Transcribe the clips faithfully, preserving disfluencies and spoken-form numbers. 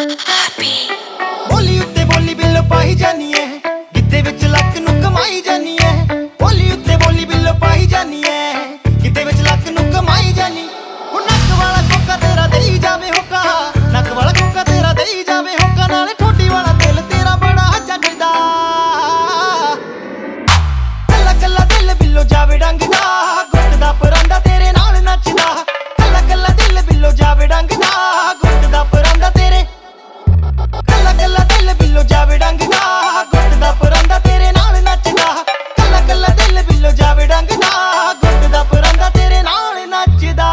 ਬੋਲੀ ਉੱਤੇ ਬੋਲੀ ਬਿੱਲੋ ਪਾਈ ਜਾਨੀ ਐ, ਗਿੱਧੇ ਵਿੱਚ ਲੱਕ ਨੂੰ ਕਮਾਈ ਜਾਨੀ ਐ। ਬੋਲੀ ਉੱਤੇ ਬੋਲੀ ਬਿੱਲੋ ਪਾਈ ਜਾਨੀ ਐ, ਗਿੱਧੇ ਵਿੱਚ ਲੱਕ ਨੂੰ ਕਮਾਈ ਜਾਨੀ। ਉਹ ਨੱਕ ਵਾਲਾ ਕੋਕਾ ਤੇਰਾ ਦੇਈ ਜਾਵੇ ਹੋਕਾ, ਨੱਕ ਵਾਲਾ ਕੋਕਾ ਤੇਰਾ ਦੇਈ ਜਾਵੇ ਹੋਕਾ, ਨਾਲੇ ਠੋਡੀ ਵਾਲਾ ਦਿਲ ਤੇਰਾ ਬੜਾ ਜੱਜਦਾ। ਕੱਲਾ ਕੱਲਾ ਦਿਲ ਬਿੱਲੋ ਜਾਵੇ ਡੰਗਦਾ, ਗੁੱਟ ਦਾ ਪਰਾਂਦਾ ਤੇਰੇ ਨਾਲ ਨੱਚਦਾ। ਕੱਲਾ ਕੱਲਾ ਦਿਲ ਬਿੱਲੋ ਜਾਵੇ ਡੰਗਦਾ, ਗੁੱਟ ਦਾ ਪਰਾਂਦਾ ਤੇਰੇ। ਕੱਲਾ ਕੱਲਾ ਦਿਲ ਬਿੱਲੋ ਜਾਵੇ ਡੰਗਦਾ, ਗੁੱਟ ਦਾ ਪਰਾਂਦਾ ਤੇਰੇ ਨਾਲ ਨੱਚਦਾ। ਕੱਲਾ ਕੱਲਾ ਦਿਲ ਬਿੱਲੋ ਜਾਵੇ ਡੰਗਦਾ, ਗੁੱਟ ਦਾ ਪਰਾਂਦਾ ਤੇਰੇ ਨਾਲ ਨੱਚਦਾ।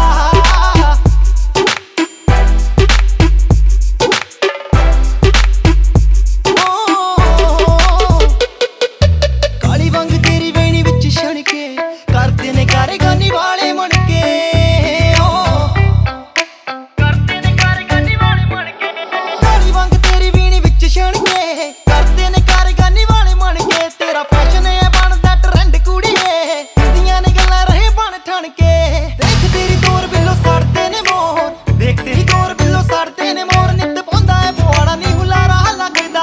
ਕਾਲੀ ਵਾਂਗ ਤੇਰੀ ਵੇਣੀ ਵਿੱਚ ਛਣ ਕੇ ਕਰਦੇ ਨੇ ਕਾਰੇਗਾਨੀ ਵਾਲੇ ਮਣ ਕੇ। ਕਰਦੇ ਨੇ ਕਾਰੇਗਾਨੀ ਵਾਲੇ ਮਣ ਕੇ, ਕਾਲੀ ਵਾਂਗ ਤੇਰੀ ਵੇਣੀ ਵਿੱਚ ਛਣ ਕੇ ਕਰਦੇ ਨੇ ਕਾਰੇਗਾਨੀ ਵਾਲੇ ਮਣ ਕੇ। ਤੇਰਾ ਫੈਸ਼ਨ ਹੈ ਬਣਦਾ ਟਰੈਂਡ ਕੁੜੀਏ, ਹੁੰਦੀਆਂ ਨੇ ਗੱਲਾਂ ਰਹੇ ਬਣ ਠਣ ਕੇ। ਦੇਖ ਤੇਰੀ ਤੋਰ ਬਿੱਲੋ ਸੜਦੇ ਨੇ ਮੋਰ, ਦੇਖ ਤੇਰੀ ਤੋਰ ਬਿੱਲੋ ਸੜਦੇ ਨੇ ਮੋਰ। ਨਿੱਤ ਪਾਉਂਦਾ ਹੈ ਪੁਆੜਾ ਨੀ ਹੁਲਾਰਾ ਲੱਗਦਾ।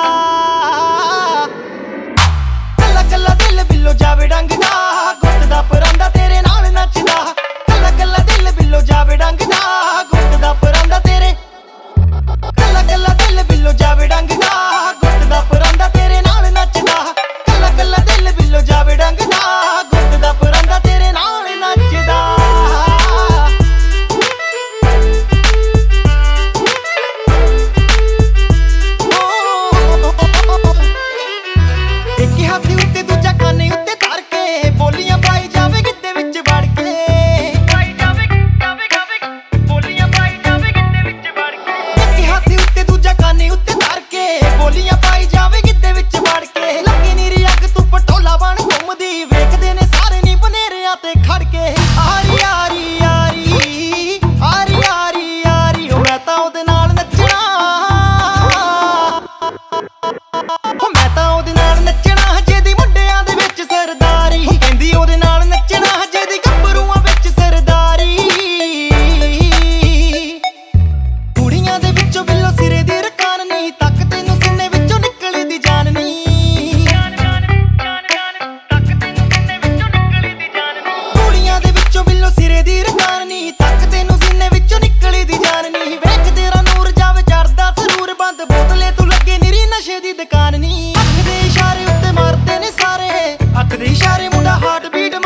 ਕੱਲਾ ਕੱਲਾ ਦਿਲ ਬਿੱਲੋ ਜਾਵੇ ਡੰਗਦਾ, ਗੁੱਟ ਦਾ ਪਰਾਂਦਾ ਤੇਰੇ ਨਾਲ ਨੱਚਦਾ। ਕੱਲਾ ਕੱਲਾ ਦਿਲ ਬਿੱਲੋ ਜਾਵੇ ਡੰਗਦਾ, ਗੁੱਟ ਦਾ ਪਰਾਂਦਾ ਤੇਰੇ। ਕੱਲਾ ਕੱਲਾ ਦਿਲ ਬਿੱਲੋ ਜਾਵੇ ਡੰਗਦਾ, ਗੁੱਟ ਦਾ ਪਰਾਂਦਾ ਤੇਰੇ ਨਾਲ ਨੱਚਦਾ। ਕੱਲਾ ਕੱਲਾ ਦਿਲ ਬਿੱਲੋ ਜਾਵੇ ਡੰਗਦਾ, ਗੁੱਟ ਦਾ ਪਰਾਂਦਾ ਤੇਰੇ ਨਾਲ ਨੱਚਦਾ। ਇੱਕ ਹੱਥ ਉੱਤੇ ਦੂਜਾ ਕਾਨੇ ਉੱਤੇ ਧਰ ਕੇ, ਬੋਲੀਆਂ ਪਾਈ ਜਾਵੇ ਗਿੱਧੇ ਵਿੱਚ ਵੜ ਕੇ। ਪਾਈ ਜਾਵੇ ਜਾਵੇ ਜਾਵੇ ਬੋਲੀਆਂ ਪਾਈ ਜਾਵੇ ਗਿੱਧੇ ਵਿੱਚ ਵੜ ਕੇ। ਇੱਕ ਹੱਥ ਉੱਤੇ ਦੂਜਾ ਕਾਨੇ ਉੱਤੇ ਧਰ ਕੇ, ਬੋਲੀਆਂ ਪਾਈ ਜਾਵੇ ਗਿੱਧੇ ਵਿੱਚ ਵੜ ਕੇ। ਲੱਗੇ ਨੀਰੀ ਅੱਗ ਤੂੰ ਪਟੋਲਾ ਬਣ ਘੁੰਮਦੀ, ਵੇਖਦੇ ਨੇ ਸਾਰੇ ਨੀ ਬਨੇਰਿਆਂ ਤੇ ਖੜ ਕੇ। ਆਰੀ ਆਰੀ ਆਰੀ ਆਰੀ ਆਰੀ ਆਰੀ ਹੋ ਮੈਂ ਤਾਂ ਉਹਦੇ ਨਾਲ ਨੱਚਣਾ, ਹੋ ਮੈਂ ਤਾਂ ਉਹਦੇ ਨਾਲ ਨੱਚਣਾ ਜਿਹਦੀ ਮੁੰਡਿਆਂ ਦੇ ਵਿੱਚ ਸਰਦਾਰੀ। ਕਹਿੰਦੀ ਉਹਦੇ ਨਾਲ ਨੱਚਣਾ ਜਿਹਦੀ ਗੱਭਰੂਆਂ ਵਿੱਚ ਸਰਦਾਰੀ। ਕੁੜੀਆਂ ਦੇ ਵਿੱਚੋਂ ਬਿੱਲੋ ਸਿਰੇ ਦੀ ਰਕਾਨ ਨਹੀਂ, ਤੱਕ ਤੈਨੂੰ ਸਿੰਨੇ ਵਿੱਚੋਂ ਨਿਕਲੀ ਦੀ ਜਾਨ ਨਹੀਂ। ਕੁੜੀਆਂ ਦੇ ਵਿੱਚੋਂ ਬਿੱਲੋ ਸਿਰੇ ਦੀ ਰਕਾਨ ਨਹੀਂ, ਤੱਕ ਤੈਨੂੰ ਸਿੰਨੇ ਵਿੱਚੋਂ ਨਿਕਲੀ ਦੀ ਜਾਨ ਨਹੀਂ। ਵੇਖ ਤੇਰਾ ਨੂਰ ਜਾਵੇ ਚੜਦਾ ਸਰੂਰ, ਬੰਦ ਬੋਤਲੇ ਤੂੰ ਲੱਗੇ ਨਿਰੀ ਨਸ਼ੇ ਦੀ ਦੁਕਾਨ ਨਹੀਂ। ਅੱਖ ਦੇ ਇਸ਼ਾਰੇ ਉੱਤੇ ਮਾਰਦੇ ਨੇ ਸਾਰੇ, ਅੱਖ ਦੇ ਇਸ਼ਾਰੇ ਮੁੰਡਾ ਹਾਰਟ ਬੀਟ